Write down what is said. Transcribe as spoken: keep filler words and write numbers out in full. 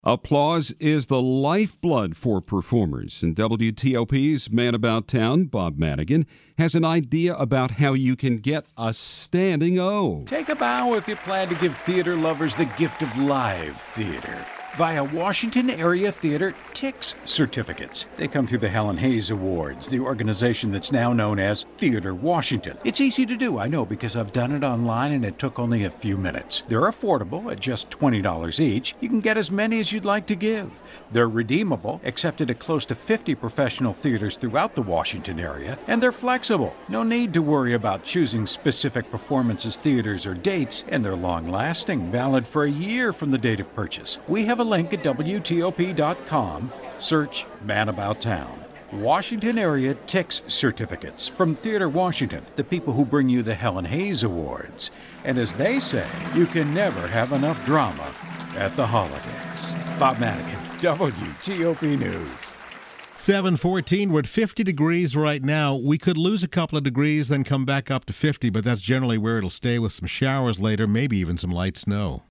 Applause is the lifeblood for performers, and W T O P's Man About Town, Bob Madigan, has an idea about how you can get a standing O. Take a bow if you plan to give theater lovers the gift of live theater via Washington Area Theater T I C S certificates. They come through the Helen Hayes Awards, the organization that's now known as Theater Washington. It's easy to do, I know, because I've done it online and it took only a few minutes. They're affordable at just twenty dollars each. You can get as many as you'd like to give. They're redeemable, accepted at close to fifty professional theaters throughout the Washington area, and they're flexible. No need to worry about choosing specific performances, theaters, or dates, and they're long-lasting, valid for a year from the date of purchase. We have a link at W T O P dot com. Search Man About Town. Washington Area T I C S certificates from Theater Washington, the people who bring you the Helen Hayes Awards. And as they say, you can never have enough drama at the holidays. Bob Madigan, W T O P News. seven fourteen, we're at fifty degrees right now. We could lose a couple of degrees, then come back up to fifty, but that's generally where it'll stay with some showers later, maybe even some light snow.